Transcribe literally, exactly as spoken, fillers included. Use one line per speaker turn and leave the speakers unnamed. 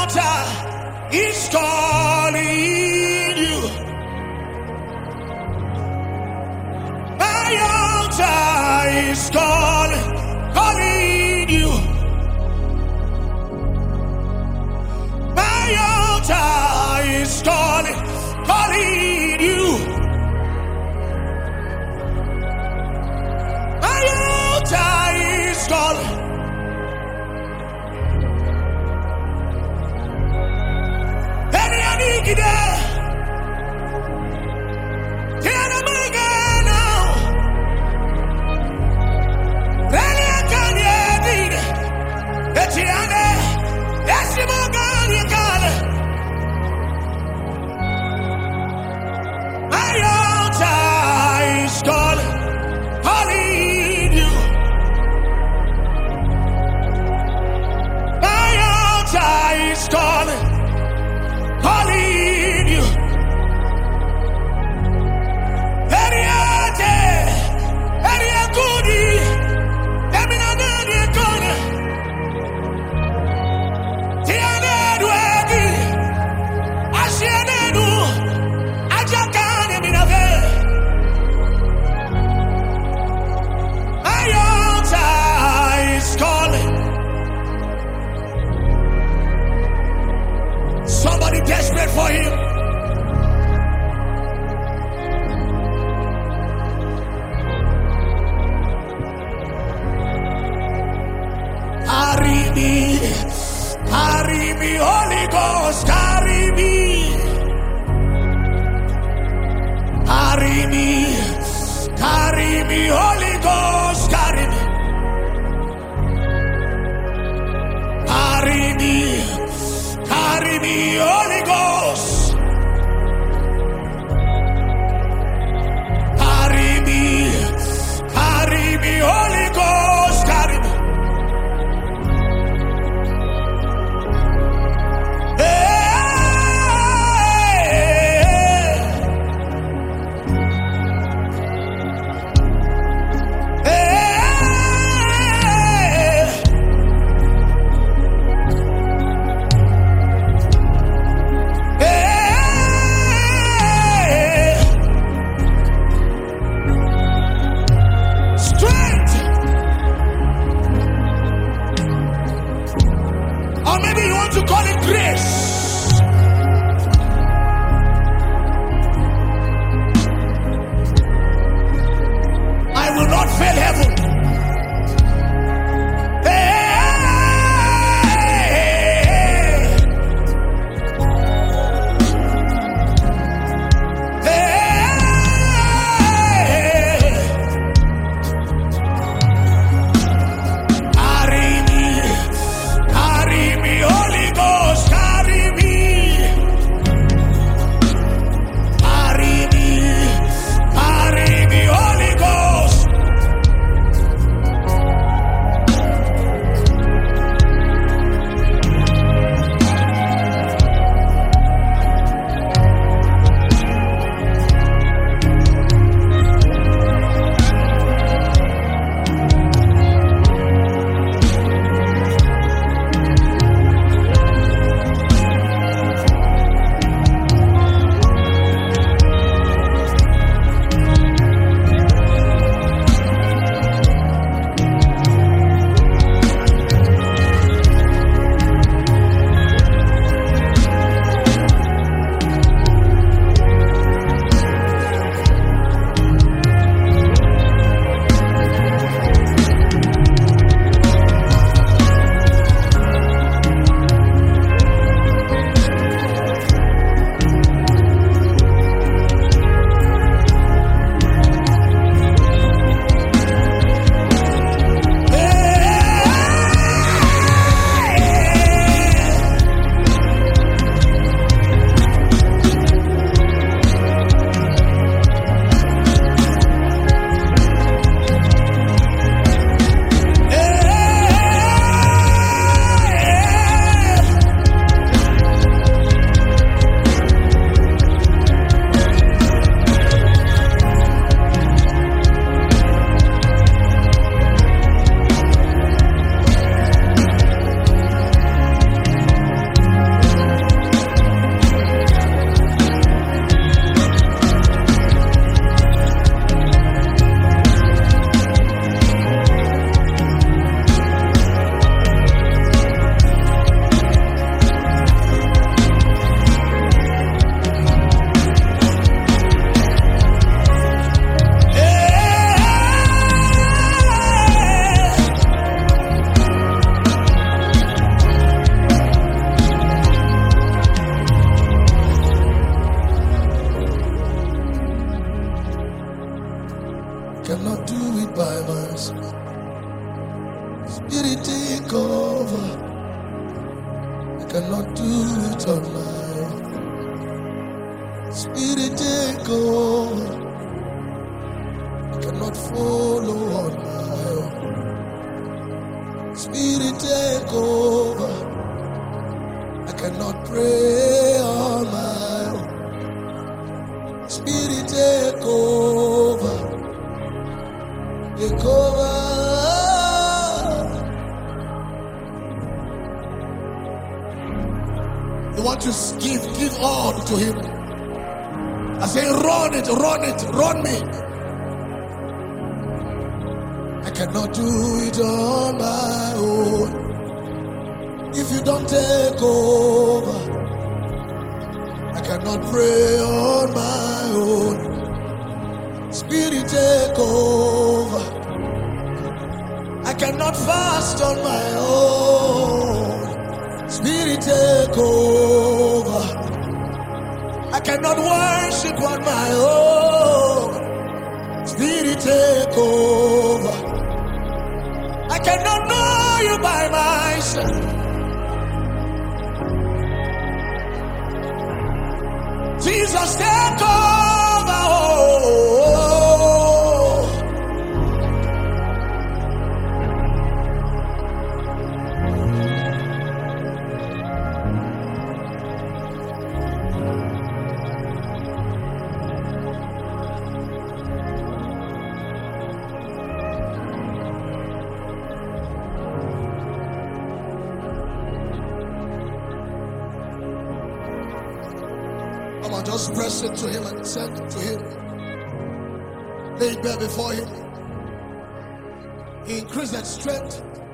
altar is calling you. My altar is calling, calling you. My altar is calling, calling you. My altar is calling. Any any day, can I make it now? Any can you did? It's Yana. Yes, you can you can. My altar is calling, calling you. My altar is calling, calling you. Any day, any goodie, let me know any corner. Tiana duegi, Asiana du, Ajakane minave. My altar is calling. Somebody desperate for him. Carry me, carry me, Holy Ghost, carry me. Carry me, carry me, Holy Ghost, carry me. Carry me, carry me, Holy Ghost. Carry me, carry me, Holy Ghost, carry me. Or maybe you want to call it grace. I will not fail heaven. Carry me, carry me, Holy Ghost, carry me. cannot do it on my own. Spirit, take over. I cannot follow on my own. Spirit, take over. I cannot pray on my own. Spirit, take over. Take over. You want to give, give all to him. I say, run it, run it, run me. I cannot do it on my own. If you don't take over, I cannot pray on my own. Spirit, take over. I cannot fast on my own. Spirit, take over. I cannot worship on my own. Spirit, take over. I cannot know you by myself. Jesus, take over. Oh. Come on, just press it to him and send it to him. Lay it bare before him. He increased that strength.